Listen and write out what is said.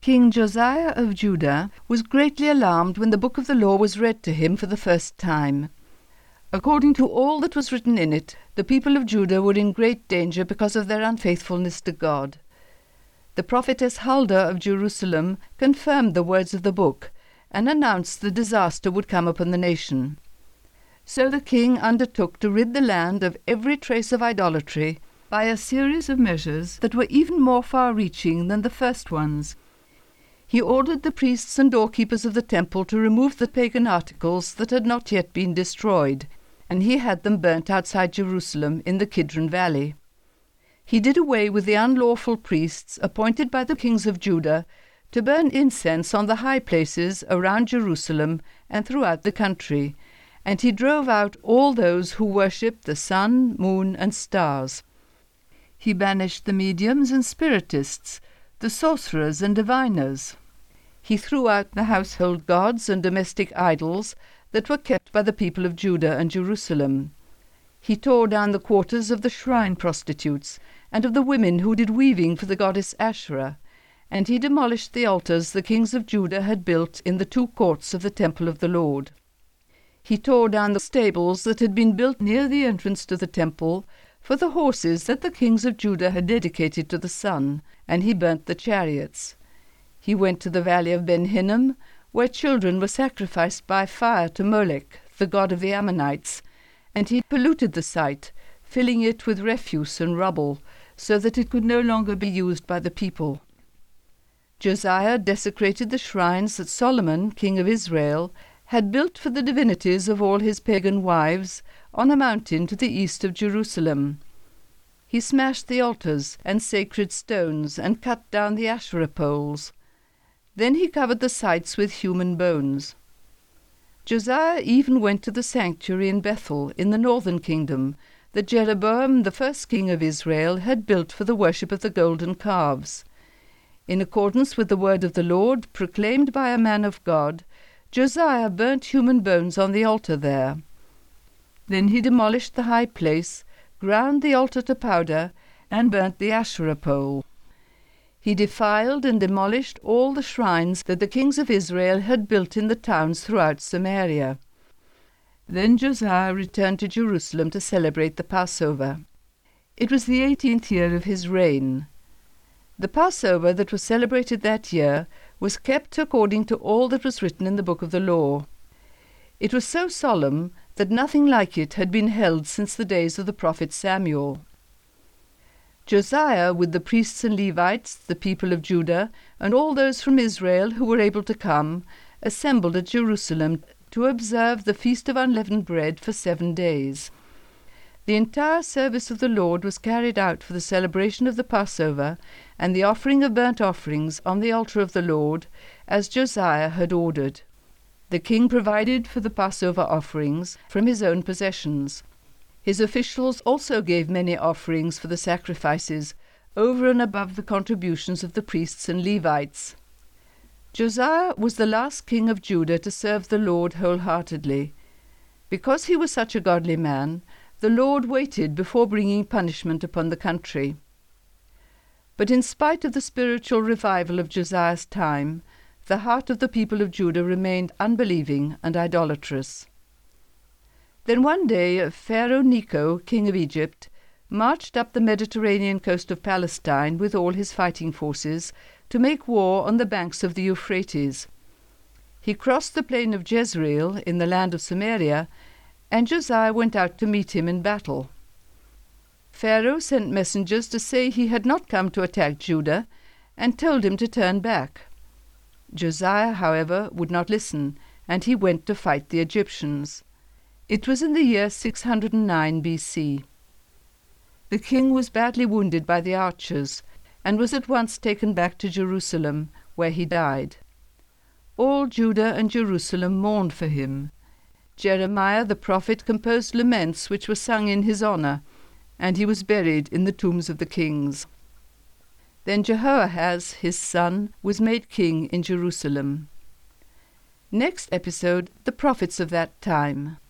King Josiah of Judah was greatly alarmed when the book of the law was read to him for the first time. According to all that was written in it, the people of Judah were in great danger because of their unfaithfulness to God. The prophetess Huldah of Jerusalem confirmed the words of the book and announced the disaster would come upon the nation. So the king undertook to rid the land of every trace of idolatry by a series of measures that were even more far-reaching than the first ones. He ordered the priests and doorkeepers of the temple to remove the pagan articles that had not yet been destroyed, and he had them burnt outside Jerusalem in the Kidron Valley. He did away with the unlawful priests appointed by the kings of Judah to burn incense on the high places around Jerusalem and throughout the country, and he drove out all those who worshipped the sun, moon, and stars. He banished the mediums and spiritists, the sorcerers and diviners. He threw out the household gods and domestic idols that were kept by the people of Judah and Jerusalem. He tore down the quarters of the shrine prostitutes and of the women who did weaving for the goddess Asherah, and he demolished the altars the kings of Judah had built in the 2 courts of the temple of the Lord. He tore down the stables that had been built near the entrance to the temple for the horses that the kings of Judah had dedicated to the sun, and he burnt the chariots. He went to the valley of Ben Hinnom, where children were sacrificed by fire to Molech, the god of the Ammonites, and he polluted the site, filling it with refuse and rubble, so that it could no longer be used by the people. Josiah desecrated the shrines that Solomon, king of Israel, had built for the divinities of all his pagan wives on a mountain to the east of Jerusalem. He smashed the altars and sacred stones and cut down the Asherah poles. Then he covered the sites with human bones. Josiah even went to the sanctuary in Bethel in the northern kingdom that Jeroboam, the first king of Israel, had built for the worship of the golden calves. In accordance with the word of the Lord, proclaimed by a man of God, Josiah burnt human bones on the altar there. Then he demolished the high place, ground the altar to powder, and burnt the Asherah pole. He defiled and demolished all the shrines that the kings of Israel had built in the towns throughout Samaria. Then Josiah returned to Jerusalem to celebrate the Passover. It was the 18th year of his reign. The Passover that was celebrated that year was kept according to all that was written in the book of the law. It was so solemn that nothing like it had been held since the days of the prophet Samuel. Josiah, with the priests and Levites, the people of Judah, and all those from Israel who were able to come, assembled at Jerusalem to observe the Feast of Unleavened Bread for 7 days. The entire service of the Lord was carried out for the celebration of the Passover and the offering of burnt offerings on the altar of the Lord, as Josiah had ordered. The king provided for the Passover offerings from his own possessions. His officials also gave many offerings for the sacrifices, over and above the contributions of the priests and Levites. Josiah was the last king of Judah to serve the Lord wholeheartedly. Because he was such a godly man, the Lord waited before bringing punishment upon the country. But in spite of the spiritual revival of Josiah's time, the heart of the people of Judah remained unbelieving and idolatrous. Then one day Pharaoh Necho, king of Egypt, marched up the Mediterranean coast of Palestine with all his fighting forces to make war on the banks of the Euphrates. He crossed the plain of Jezreel in the land of Samaria, and Josiah went out to meet him in battle. Pharaoh sent messengers to say he had not come to attack Judah, and told him to turn back. Josiah, however, would not listen, and he went to fight the Egyptians. It was in the year 609 B.C. The king was badly wounded by the archers, and was at once taken back to Jerusalem, where he died. All Judah and Jerusalem mourned for him. Jeremiah the prophet composed laments which were sung in his honor, and he was buried in the tombs of the kings. Then Jehoahaz, his son, was made king in Jerusalem. Next episode, the prophets of that time.